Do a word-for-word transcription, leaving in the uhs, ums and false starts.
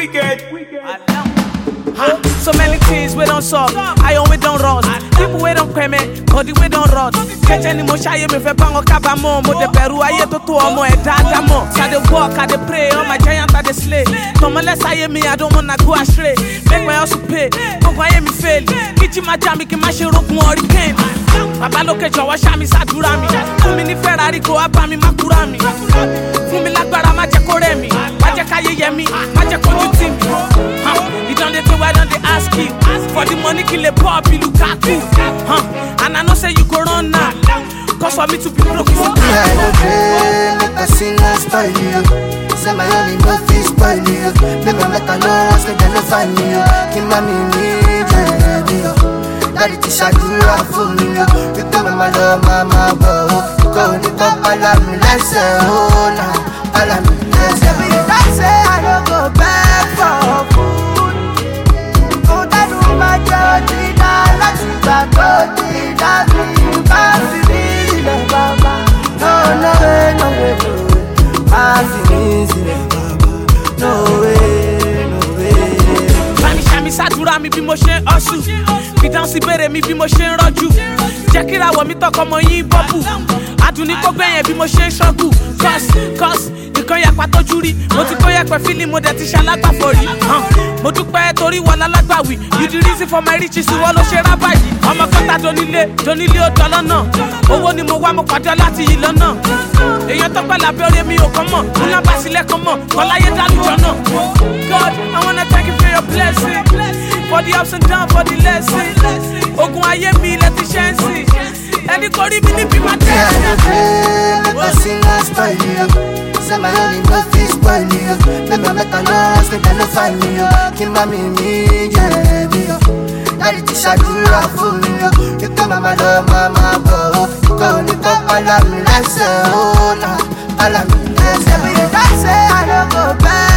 Wicked. So many things we don't solve. I own we don't rust. People we don't pay me, body we don't rot. Catch any more shy me for pango kabamo. Mo de Peru aye to to omo e data mo. So I dey walk, I dey pray, all my giants I dey slay. Come on, let's say me, I don't wanna go astray. Make my house pay, go go me fail. Kichi ma jam, ki ma she rock mo hurricane. Baba loke jowo sha mi sadura mi. Fún mi ní Ferrari go aba mi makura mi. Fún mi lágbára má jẹ́ kó rẹ̀ mi. Má jẹ́ káyé yẹ mi, má jẹ́ kójú tì mí. You don't dey why don't they ask you for the money kill a pop you Lukaku, huh? And I know say you go run now, cause for me to be broke is a yeah, I know they make a sinner spoil you. Say my only no fish spoil you. Baby make a no say they no find me. Keep my me baby. Daddy tisha dura for me. You tell me my love, mama, go go ni go pala me let's say oh na pala me let's say me that say I don't go back for food. My God, let's go to the baby, Baba. No, no way, no way, my feelings in it, Baba. No way, no way. Panisha mi sadura mi bí mo ṣe hustle. Fidansi bere mi bí mo ṣe rọ́jú. Jẹ́ kí ra wọ̀ mi tọkọ mọ yín bọ́bù. Adùn ní kó gbẹ̀yẹn bí mo ṣe ṣọ́gù. Cause, cause, ìkan yàpá tójú rí. Mo ti kó yẹpẹ̀ fílì mo dẹ̀ ti ṣalágbàfọ̀ rí. Mo dúpẹ́ torí wọn lálágbàwí. You the reason for my riches, ìwọ ló ṣe rábà yìí. Ọmọ kọ́ta donílé, donílé ó tọ́ lọ́nà. Owó ni mo wá mo pàdé láti yìí lọ́nà. Èèyàn tó pẹ́ lábẹ́ orí mi ò kàn mọ̀. Mo náà bá sílẹ̀ kan mọ̀. Kọ́láyé dálùjọ náà. God, I wanna thank you for your blessing. For the ups and downs, for the lesson. Ogun ayé mi ilẹ̀ ti ṣe ń sìn. Ẹni kò rí mi níbi máa tẹ̀. Yeah, I know they make a sinner spoil you. Say my only no fish spoil you. Baby make a no say they no find me. Keep my me baby. Daddy tisha dura for me. You tell me my love, mama, go go ni go pala me let's say oh na pala me let's say me that say I don't go back.